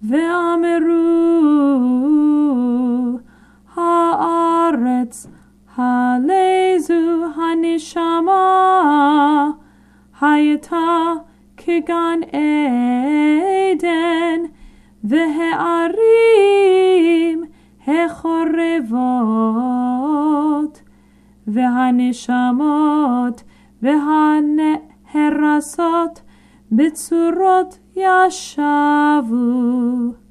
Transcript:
ואמרו הארץ הלזו הנשמה הייתה כגן עדן והערים החורבות והנשמות והנהרסות בצורות ישבו.